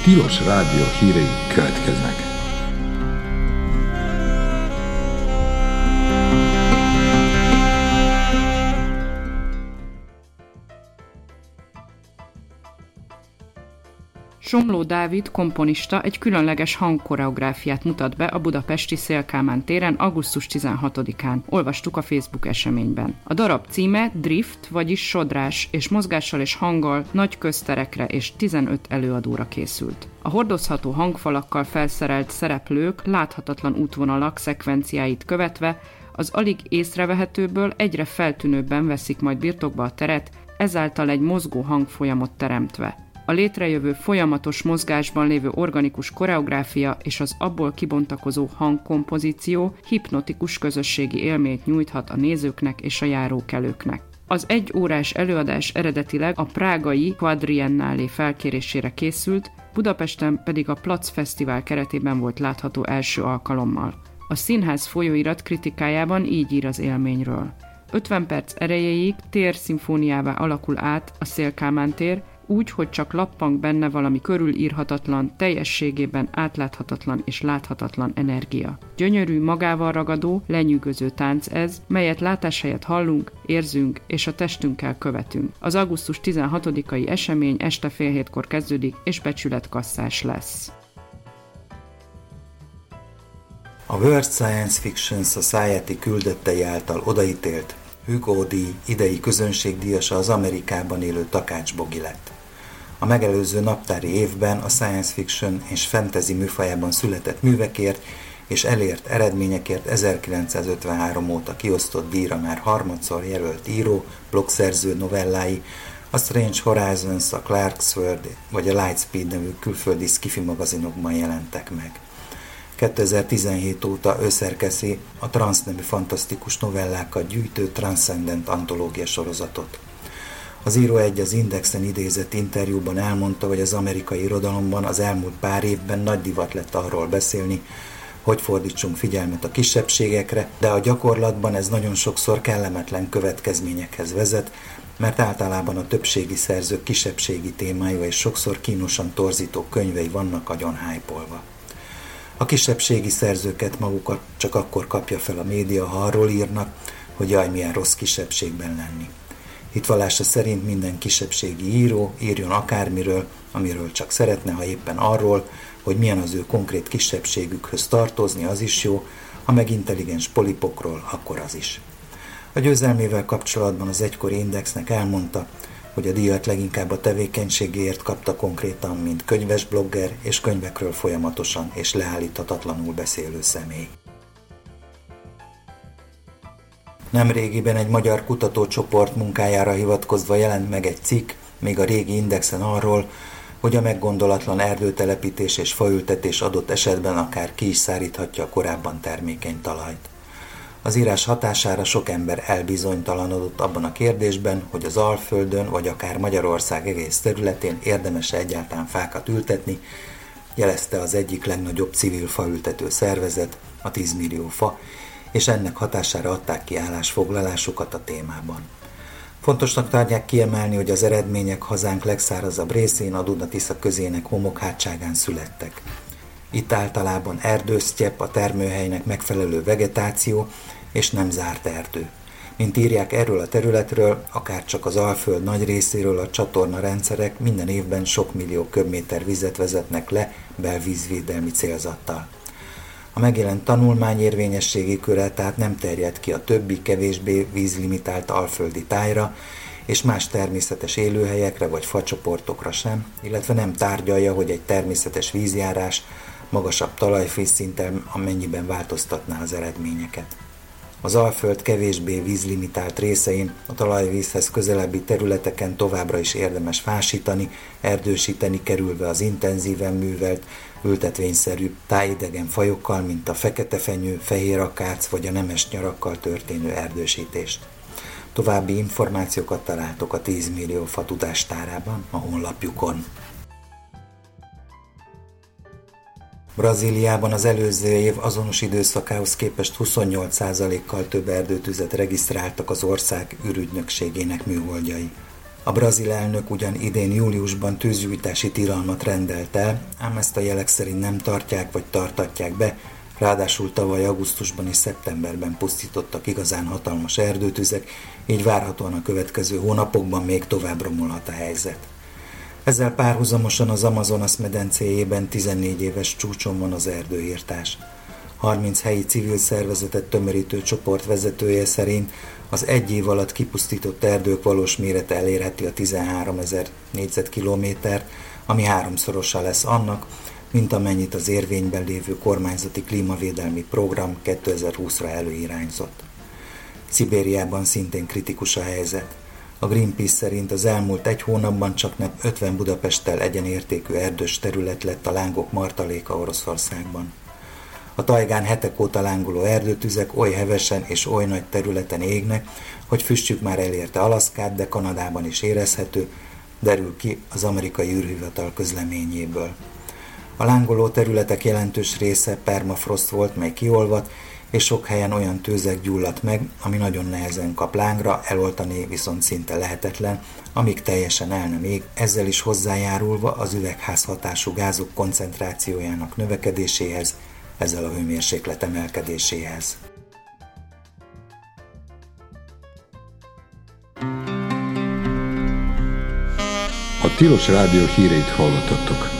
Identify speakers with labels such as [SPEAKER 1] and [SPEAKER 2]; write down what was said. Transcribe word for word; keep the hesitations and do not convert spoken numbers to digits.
[SPEAKER 1] Tilos Rádió hírei következnek.
[SPEAKER 2] Somló Dávid komponista egy különleges hangkoreográfiát mutat be a budapesti Széll Kálmán téren augusztus tizenhatodikán. Olvastuk a Facebook eseményben. A darab címe Drift, vagyis sodrás, és mozgással és hanggal nagy közterekre és tizenöt előadóra készült. A hordozható hangfalakkal felszerelt szereplők láthatatlan útvonalak szekvenciáit követve az alig észrevehetőből egyre feltűnőbben veszik majd birtokba a teret, ezáltal egy mozgó hangfolyamot teremtve. A létrejövő folyamatos mozgásban lévő organikus koreográfia és az abból kibontakozó hangkompozíció hipnotikus közösségi élményt nyújthat a nézőknek és a járókelőknek. Az egy órás előadás eredetileg a prágai Quadriennálé felkérésére készült, Budapesten pedig a Plac Fesztivál keretében volt látható első alkalommal. A színház folyóirat kritikájában így ír az élményről. ötven perc erejéig térszimfóniává alakul át a Széll Kálmán tér, úgy, hogy csak lappang benne valami körülírhatatlan, teljességében átláthatatlan és láthatatlan energia. Gyönyörű, magával ragadó, lenyűgöző tánc ez, melyet látás helyett hallunk, érzünk és a testünkkel követünk. Az augusztus tizenhatodikai esemény este fél hétkor kezdődik és becsületkasszás lesz.
[SPEAKER 3] A World Science Fiction Society küldöttei által odaítélt Hugo-díj idei közönségdíjasa az Amerikában élő Takács Bogi lett. A megelőző naptári évben a science fiction és fantasy műfajában született művekért és elért eredményekért ezerkilencszázötvenhárom óta kiosztott díjra már harmadszor jelölt író, blogszerző novellái, a Strange Horizons, a Clarkesworld vagy a Lightspeed nevű külföldi sci-fi magazinokban jelentek meg. kétezer-tizenhét óta ő szerkeszi a Transz nevű fantasztikus novellákat gyűjtő Transcendent antológia sorozatot. Az író egy az Indexen idézett interjúban elmondta, hogy az amerikai irodalomban az elmúlt pár évben nagy divat lett arról beszélni, hogy fordítsunk figyelmet a kisebbségekre, de a gyakorlatban ez nagyon sokszor kellemetlen következményekhez vezet, mert általában a többségi szerzők kisebbségi témájú és sokszor kínosan torzító könyvei vannak agyon hype-olva. A kisebbségi szerzőket magukat csak akkor kapja fel a média, ha arról írnak, hogy jaj, milyen rossz kisebbségben lenni. Hitvallása szerint minden kisebbségi író írjon akármiről, amiről csak szeretne, ha éppen arról, hogy milyen az ő konkrét kisebbségükhöz tartozni, az is jó, ha meg intelligens polipokról, akkor az is. A győzelmével kapcsolatban az egykori Indexnek elmondta, hogy a díjat leginkább a tevékenységéért kapta konkrétan, mint könyves blogger és könyvekről folyamatosan és leállíthatatlanul beszélő személy. Nemrégiben egy magyar kutatócsoport munkájára hivatkozva jelent meg egy cikk, még a régi Indexen arról, hogy a meggondolatlan erdőtelepítés és faültetés adott esetben akár ki is száríthatja a korábban termékeny talajt. Az írás hatására sok ember elbizonytalanodott abban a kérdésben, hogy az Alföldön vagy akár Magyarország egész területén érdemes-e egyáltalán fákat ültetni, jelezte az egyik legnagyobb civil faültető szervezet, a tíz millió fa, és ennek hatására adták ki állásfoglalásukat a témában. Fontosnak tartják kiemelni, hogy az eredmények hazánk legszárazabb részén, a Duna-Tisza közének homokhátságán születtek. Itt általában erdősztyepp, a termőhelynek megfelelő vegetáció és nem zárt erdő. Mint írják erről a területről, akár csak az Alföld nagy részéről a csatorna rendszerek minden évben sok millió köbméter vizet vezetnek le belvízvédelmi célzattal. A megjelent tanulmány érvényességi köre tehát nem terjed ki a többi, kevésbé vízlimitált alföldi tájra, és más természetes élőhelyekre vagy facsoportokra sem, illetve nem tárgyalja, hogy egy természetes vízjárás magasabb talajfészszinten amennyiben változtatná az eredményeket. Az Alföld kevésbé vízlimitált részein a talajvízhez közelebbi területeken továbbra is érdemes fásítani, erdősíteni, kerülve az intenzíven művelt, ültetvényszerű tájidegen fajokkal, mint a feketefenyő, fehér akác vagy a nemes nyarakkal történő erdősítést. További információkat találtok a tíz millió fa tudástárában a honlapjukon. Brazíliában az előző év azonos időszakához képest huszonnyolc százalékkal több erdőtüzet regisztráltak az ország ürügynökségének műholdjai. A brazil elnök ugyan idén júliusban tűzgyújtási tilalmat rendelt el, ám ezt a jelek szerint nem tartják vagy tartatják be, ráadásul tavaly augusztusban és szeptemberben pusztítottak igazán hatalmas erdőtüzek, így várhatóan a következő hónapokban még tovább romolhat a helyzet. Ezzel párhuzamosan az Amazonas medencéjében tizennégy éves csúcson van az erdőirtás. harminc helyi civil szervezetet tömörítő csoport vezetője szerint az egy év alatt kipusztított erdők valós mérete elérheti a tizenháromezer négyzetkilométert, ami háromszorosa lesz annak, mint amennyit az érvényben lévő kormányzati klímavédelmi program kétezer-húszra előirányzott. Szibériában szintén kritikus a helyzet. A Greenpeace szerint az elmúlt egy hónapban csak nem ötven Budapesttel egyenértékű erdős terület lett a lángok martaléka Oroszországban. A tajgán hetek óta lángoló erdőtüzek oly hevesen és oly nagy területen égnek, hogy füstjük már elérte Alaszkát, de Kanadában is érezhető, derül ki az amerikai űrhivatal közleményéből. A lángoló területek jelentős része permafrost volt, mely kiolvadt, és sok helyen olyan tőzeg gyulladt meg, ami nagyon nehezen kap lángra, eloltani viszont szinte lehetetlen, amíg teljesen el nem ég, ezzel is hozzájárulva az üvegházhatású gázok koncentrációjának növekedéséhez, ezzel a hőmérséklet emelkedéséhez.
[SPEAKER 1] A Tilos Rádió híreit hallottatok.